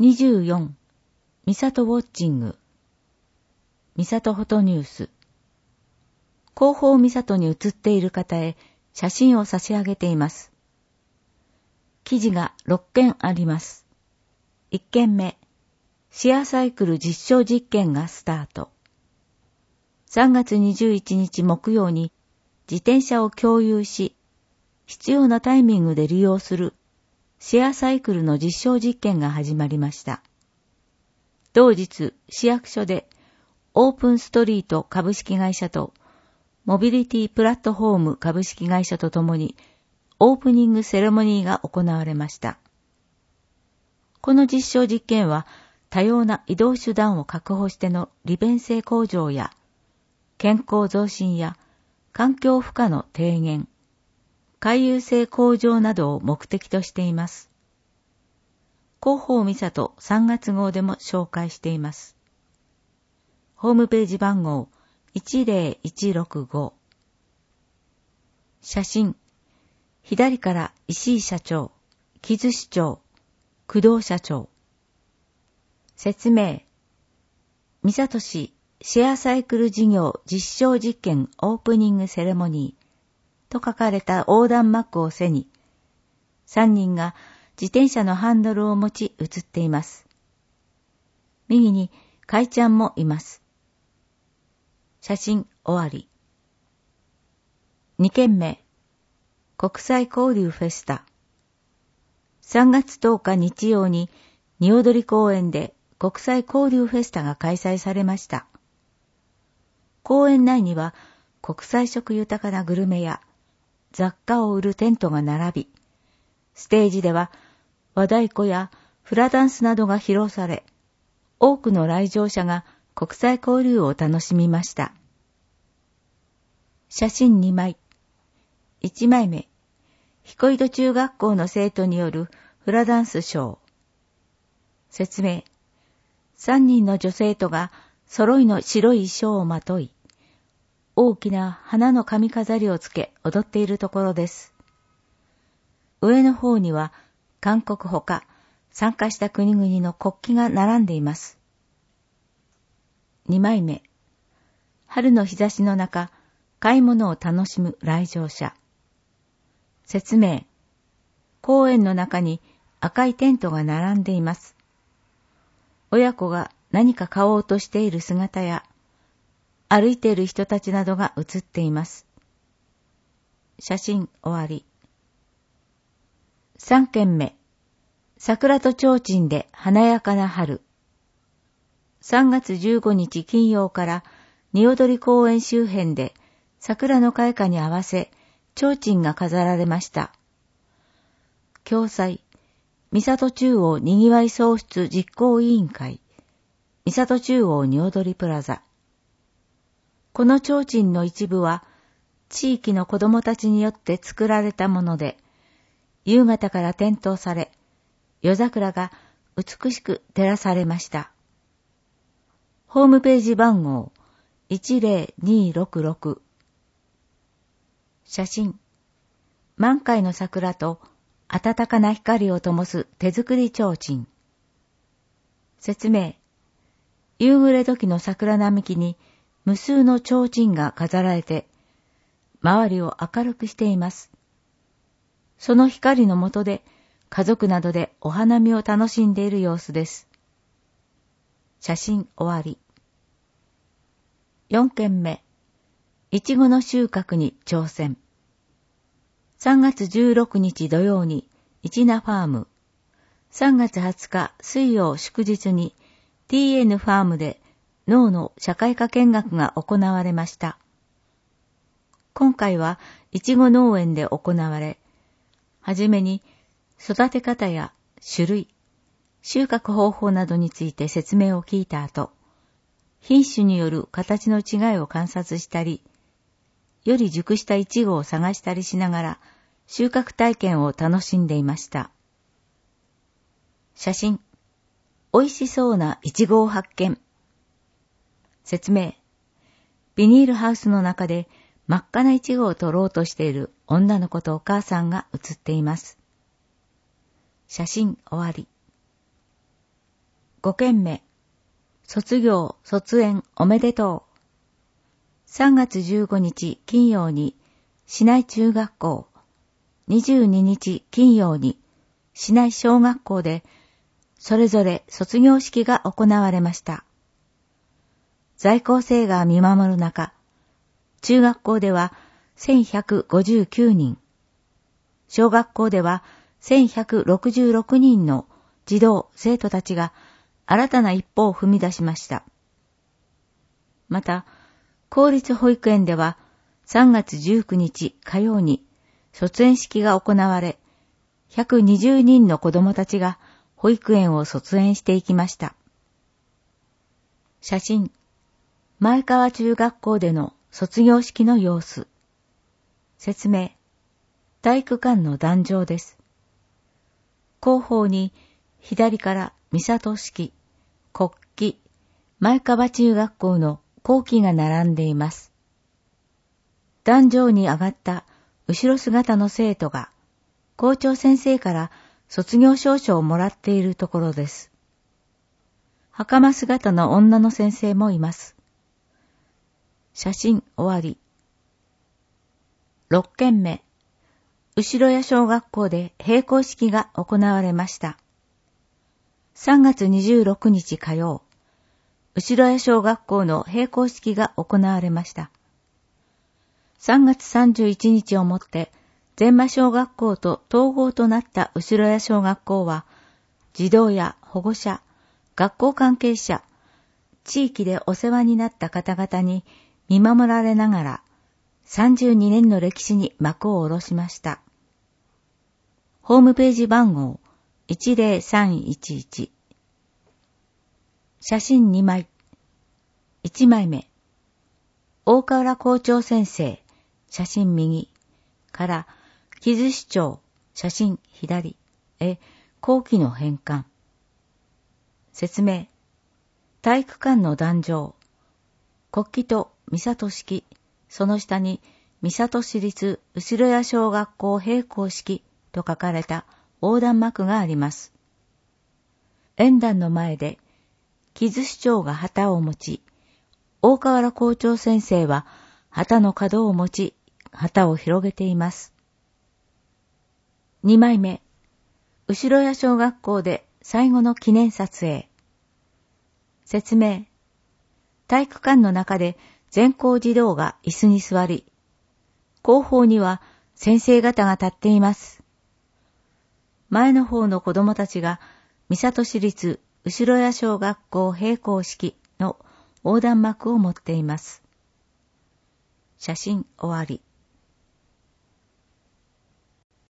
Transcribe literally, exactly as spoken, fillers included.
にじゅうよん、みさとウォッチング。みさとフォトニュース。後方みさとに写っている方へ写真を差し上げています。記事がろっけんあります。いっけんめ、シェアサイクル実証実験がスタート。さんがつにじゅういちにち木曜に自転車を共有し、必要なタイミングで利用するシェアサイクルの実証実験が始まりました。同日、市役所でオープンストリート株式会社とモビリティプラットフォーム株式会社とともにオープニングセレモニーが行われました。この実証実験は多様な移動手段を確保しての利便性向上や健康増進や環境負荷の低減、回遊性向上などを目的としています。広報みさとさんがつ号でも紹介しています。ホームページ番号いちぜろいちろくご。写真、左から石井社長、木津市長、工藤社長。説明、三郷市シェアサイクル事業実証実験オープニングセレモニーと書かれた横断幕を背に、さんにんが自転車のハンドルを持ち写っています。右にかいちゃんもいます。写真終わり。にけんめ、国際交流フェスタ。さんがつとおか日曜に仁踊公園で国際交流フェスタが開催されました。公園内には国際色豊かなグルメや雑貨を売るテントが並び、ステージでは和太鼓やフラダンスなどが披露され、多くの来場者が国際交流を楽しみました。写真にまい。いちまいめ、彦井戸中学校の生徒によるフラダンスショー。説明、さんにんの女生徒が揃いの白い衣装をまとい、大きな花の髪飾りをつけ踊っているところです。上の方には韓国ほか参加した国々の国旗が並んでいます。にまいめ、春の日差しの中、買い物を楽しむ来場者。説明、公園の中に赤いテントが並んでいます。親子が何か買おうとしている姿や、歩いている人たちなどが写っています。写真終わり。さんけんめ、桜と提灯で華やかな春。さんがつじゅうごにち金曜から仁踊公園周辺で桜の開花に合わせ提灯が飾られました。共催、三郷中央にぎわい創出実行委員会、三郷中央仁踊プラザ。この提灯の一部は地域の子どもたちによって作られたもので、夕方から点灯され、夜桜が美しく照らされました。ホームページ番号いちぜろにろくろく。写真、満開の桜と暖かな光を灯す手作り提灯。説明、夕暮れ時の桜並木に無数の提灯が飾られて、周りを明るくしています。その光の下で家族などでお花見を楽しんでいる様子です。写真終わり。よんけんめ、いちごの収穫に挑戦。さんがつじゅうろくにち土曜にいちなファーム、さんがつはつか水曜祝日に ティーエヌ ファームで農の社会科見学が行われました。今回はいちご農園で行われ、はじめに育て方や種類、収穫方法などについて説明を聞いた後、品種による形の違いを観察したり、より熟したイチゴを探したりしながら収穫体験を楽しんでいました。写真、美味しそうなイチゴを発見。説明、ビニールハウスの中で真っ赤なイチゴを取ろうとしている女の子とお母さんが写っています。写真終わり。 ごけんめ、卒業、卒園おめでとう。さんがつじゅうごにち金曜に市内中学校、にじゅうににち金曜に市内小学校でそれぞれ卒業式が行われました。在校生が見守る中、中学校ではせんひゃくごじゅうきゅうにん、小学校ではせんひゃくろくじゅうろくにんの児童・生徒たちが新たな一歩を踏み出しました。また、公立保育園ではさんがつじゅうくにち火曜に卒園式が行われ、ひゃくにじゅうにんの子どもたちが保育園を卒園していきました。写真、前川中学校での卒業式の様子。説明、体育館の壇上です。後方に左から三郷式、国旗、前川中学校の校旗が並んでいます。壇上に上がった後ろ姿の生徒が校長先生から卒業証書をもらっているところです。袴姿の女の先生もいます。写真終わり。ろっけんめ、後谷小学校で閉校式が行われました。さんがつにじゅうろくにち火曜、後谷小学校の閉校式が行われました。さんがつさんじゅういちにちをもって全間小学校と統合となった後谷小学校は、児童や保護者、学校関係者、地域でお世話になった方々に見守られながら、さんじゅうにねんの歴史に幕を下ろしました。ホームページ番号いちぜろさんいちいち。写真にまい。いちまいめ。大河原校長先生、写真右から、木津市長、写真左へ校旗の返還。説明。体育館の壇上。国旗と三郷式、その下に三郷市立後谷小学校閉校式と書かれた横断幕があります。演壇の前で、木津市長が旗を持ち、大河原校長先生は旗の角を持ち、旗を広げています。にまいめ、後谷小学校で最後の記念撮影。説明。体育館の中で全校児童が椅子に座り、後方には先生方が立っています。前の方の子供たちが三郷市立後谷小学校閉校式の横断幕を持っています。写真終わり。